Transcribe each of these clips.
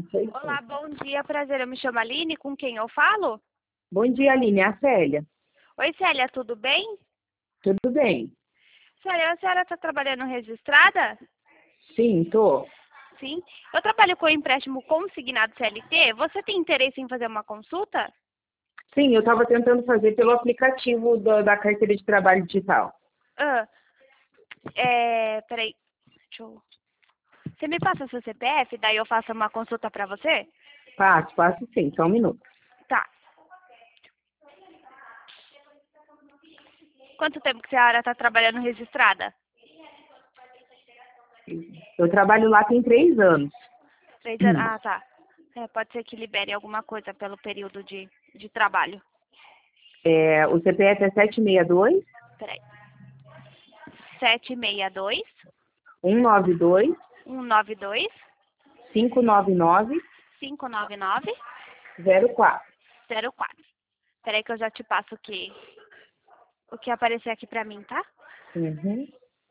sei. Olá, bom dia, prazer. Eu me chamo Aline, com quem eu falo? Bom dia, Aline. É a Célia. Oi, Célia, tudo bem? Tudo bem? Célia, a senhora está trabalhando registrada? Sim, tô. Sim. Eu trabalho com empréstimo consignado CLT. Você tem interesse em fazer uma consulta? Sim, eu estava tentando fazer pelo aplicativo da carteira de trabalho digital. Ah, peraí. Deixa eu... Você me passa seu CPF, daí eu faço uma consulta para você? Passo sim, só um minuto. Tá. Quanto tempo que a senhora está trabalhando registrada? Eu trabalho lá tem 3 anos. 3 anos? Ah, tá. Pode ser que libere alguma coisa pelo período de trabalho. O CPF é 762 Peraí. 762 192 192 599 599 04. 04. Peraí que eu já te passo o que aparecer aqui pra mim, tá? Uhum.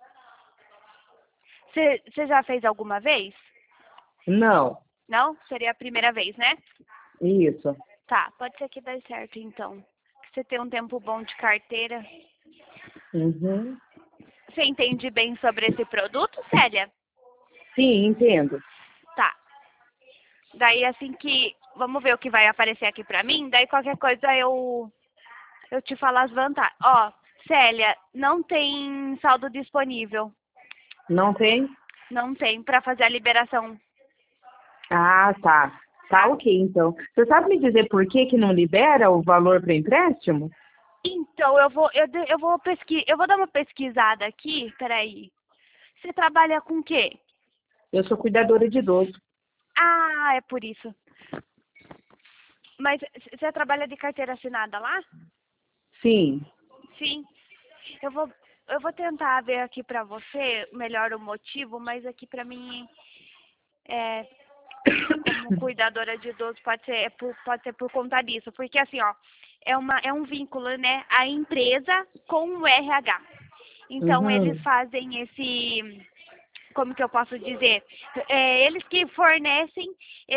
Você já fez alguma vez? Não, Não? Seria a primeira vez, né? isso. Tá, pode ser que dê certo então. Você tem um tempo bom de carteira. Uhum. Você entende bem sobre esse produto, Célia? Sim, entendo. Tá. Daí assim que... Vamos ver o que vai aparecer aqui pra mim. Daí qualquer coisa eu te falo as vantagens. Ó, Célia, não tem saldo disponível. Não tem? Não tem pra fazer a liberação, Ah, tá. Tá tá? ok, então. Você sabe me dizer por que que não libera o valor para empréstimo? Então, eu vou dar uma pesquisada aqui, peraí. Você trabalha com o quê? Eu sou cuidadora de idoso. Ah, é por isso. Mas você trabalha de carteira assinada lá? Sim. Sim. Eu vou, eu vou tentar ver aqui pra você melhor o motivo, mas aqui pra mim, é, como cuidadora de idosos, pode ser por conta disso. Porque assim, ó, é um vínculo, né? A empresa com o RH. Então, eles Uhum. fazem como que eu posso dizer? Eles que fornecem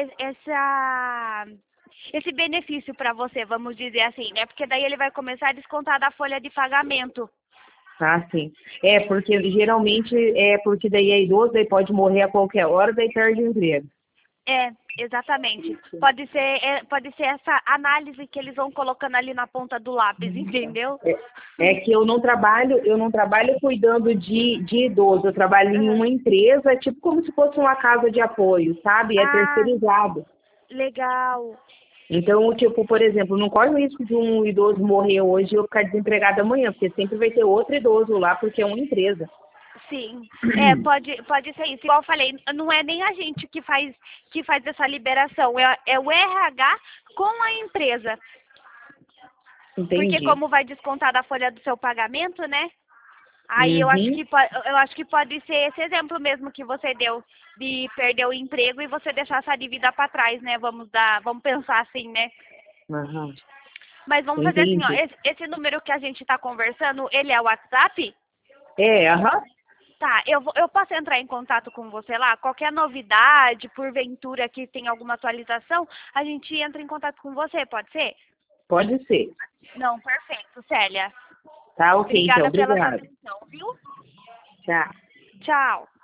esse benefício para você, vamos dizer assim, né? Porque daí ele vai começar a descontar da folha de pagamento. Ah, sim. É, porque geralmente é porque daí é idoso, daí pode morrer a qualquer hora, daí perde o emprego. É, exatamente. Pode ser essa análise que eles vão colocando ali na ponta do lápis, entendeu? É que eu não trabalho cuidando de idoso, eu trabalho em Aham. uma empresa, tipo como se fosse uma casa de apoio, sabe? É Ah, terceirizado. legal. Então, tipo, por exemplo, não corre o risco de um idoso morrer hoje e eu ficar desempregado amanhã, porque sempre vai ter outro idoso lá, porque é uma empresa. Sim, pode ser isso. Igual eu falei, não é nem a gente que faz essa liberação, é o RH com a empresa. Porque Entendi. como vai descontar da folha do seu pagamento, né? Aí Uhum. eu acho que pode ser esse exemplo mesmo que você deu de perder o emprego e você deixar essa dívida para trás, né? Vamos pensar assim, né? Aham. Mas vamos fazer assim, ó, Entendi. esse número que a gente está conversando, ele é o WhatsApp? Aham. Tá, eu posso entrar em contato com você lá? Qualquer novidade, porventura que tenha alguma atualização, a gente entra em contato com você, pode ser? Pode ser. Não, perfeito, Célia. Tá, ok, então. Obrigada pela sua Obrigado. atenção, viu? Tchau. Tchau.